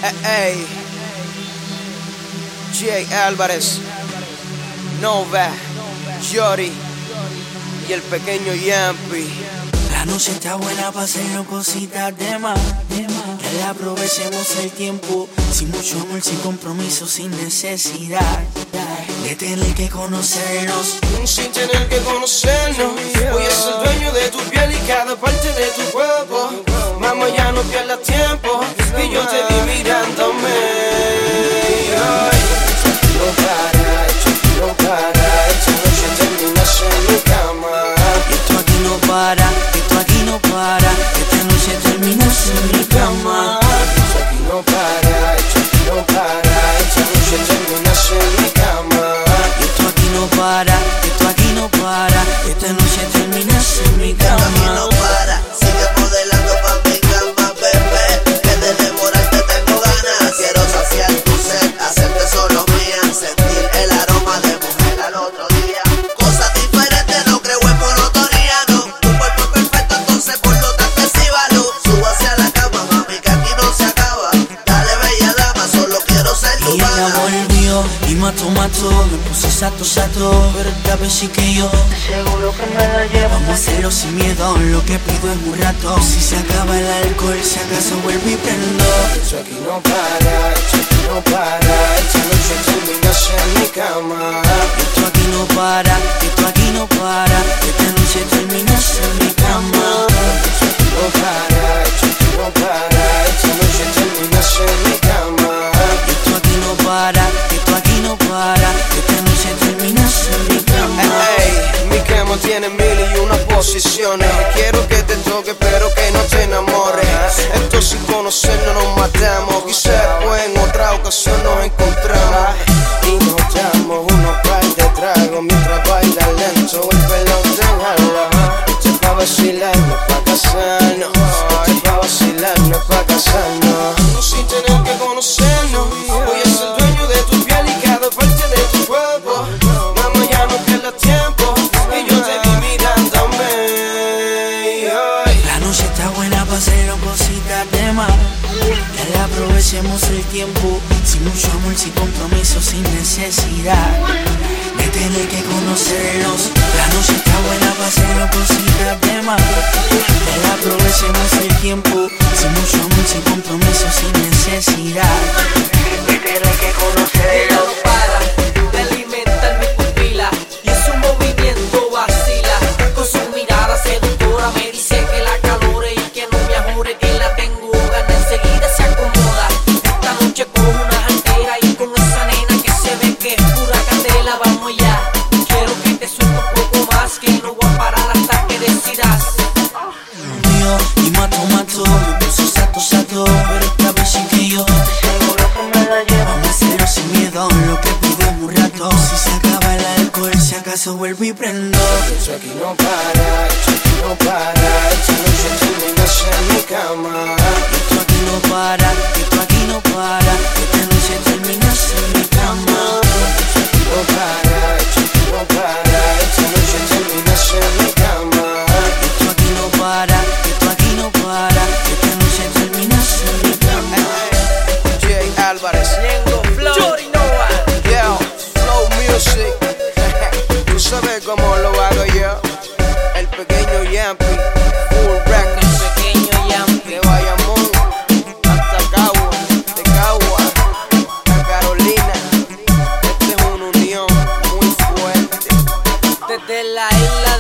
Ey, J. Álvarez, Nova, Jory y el pequeño Yampi. La noche está buena para hacernos cositas de más. Que la aprovechemos el tiempo, sin mucho amor, sin compromiso, sin necesidad de tener que conocernos. Sin tener que conocernos, voy a ser dueño de tu piel y cada parte de tu cuerpo. Mamá, ya no pierdas tiempo, y yo te vi mirándome. No para, no para, esta noche terminas en mi cama. Esto aquí no para, esto aquí no para, esta noche terminas en mi cama. Esto aquí no para, esto aquí no para, esta noche terminas en mi cama. Esto aquí no para, esto aquí no para, esta noche terminas en mi cama. Esto aquí no para, sigue modelando pa' mi cama, bebé. Que de demorarte tengo ganas. Quiero saciar tu sed, hacerte solo mía, sentir el aroma de mujer al otro día. Cosas diferentes, no creo en monotonía, no. Tu cuerpo es perfecto, entonces por lo tanto exhíbalo. Subo hacia la cama, mami, que aquí no se acaba. Dale, bella dama, solo quiero ser tu Y ella pana. volvió y mató, me puse sato, pero esta vez sí que yo seguro que me la llevo. Vamos a hacerlo sin miedo, lo que pido es un rato. Si se acaba el alcohol, si acaso vuelvo y prendo. Esto aquí no para, esto aquí no para, esta noche terminas en mi cama. Esto aquí no para, esto aquí no para, esta noche terminas en mi cama. Esto aquí no para, esto aquí no para, esta noche terminas en mi cama. Esto aquí no para, esto aquí no para, esta noche terminas en mi cama. Ey, mi cama tiene mil y una posiciones. Quiero que te toque pero que no te enamores. Esto sin conocernos nos matamos. Quizás pues en otra ocasión nos encontramos y nos damos unos par de tragos mientras baila lento el pelo te jala. Esto es pa' vacilar, no es pa' casarnos. Esto es pa' vacilar, no es pa' casarnos. Sin tener que conocernos, voy a ser dueño de tu piel y cada parte de tu cuerpo. Mamá, ya no pierdas tiempo, y yo te vi mirándome. La noche está buena para hacernos cositas de más. Que la aprovechemos el tiempo, sin mucho amor, sin compromiso, sin necesidad de tener que conocernos. La noche está buena para hacernos cositas de más. Que la aprovechemos el tiempo, sin mucho amor, sin compromiso, sin necesidad de tener que conocernos. No para de alimentar mi pupila y en su movimiento vacila. Con su mirada seductora me dice que la calore y que no me ajure, que la tengo ganas, enseguida se acomoda. Esta noche con una altera y con esa nena que se ve que es pura candela. Vamos allá, quiero que te suelte un poco más, que no voy a parar hasta que decidas. Mío, y mato, me puse sato, pero esta vez sí que yo seguro que me la llevo. Vamos a hacerlo sin miedo, lo que pido es un rato. Si se acaba el alcohol, si acaso vuelvo y prendo. Esto aquí no para, esto aquí no para, esta noche terminas en mi cama. Esto aquí no para, esto aquí no para, esta noche terminas en mi cama. Esto aquí no para, esto aquí no para, esta noche terminas en mi cama. Esto aquí no para, esto aquí no para, esta noche terminas en mi cama. J. Álvarez, Lengo Flow, Jory Nova. yo, Flow Music. Tú sabes cómo lo hago yo. El pequeño Yampi, Full Records. Pequeño Yampi. De Bayamón hasta Cagua, de Cagua a Carolina. Esta es una unión muy fuerte. Desde la isla